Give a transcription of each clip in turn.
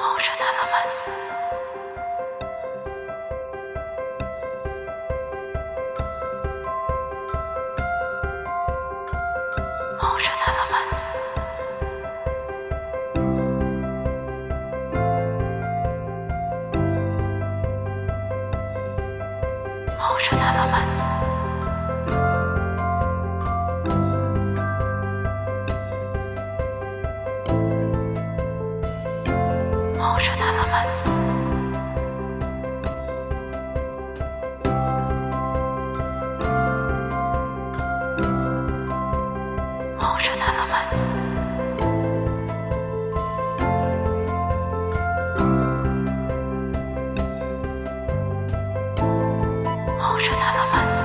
Ocean elements. Ocean elements. Ocean elements. Ocean elements. Ocean elements. Ocean elements.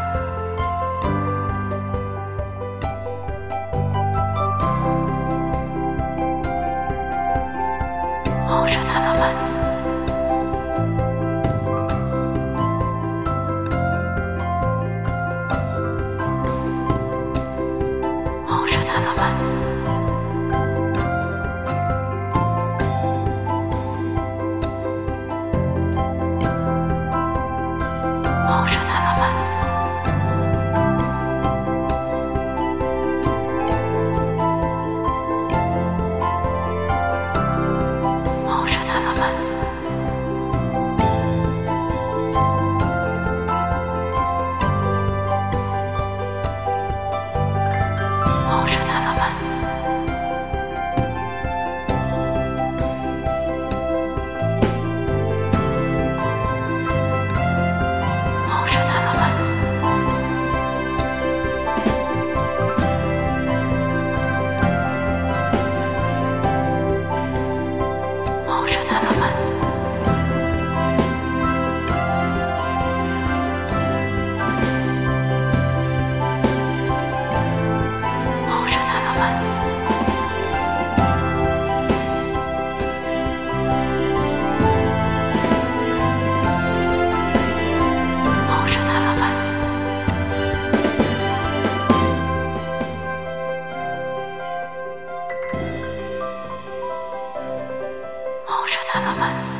Ocean elements. Ocean elements. Ocean elements. Ocean elements. Ocean elements. Ocean elements. Ocean elements. Ocean elements. Ocean elements. Ocean elements.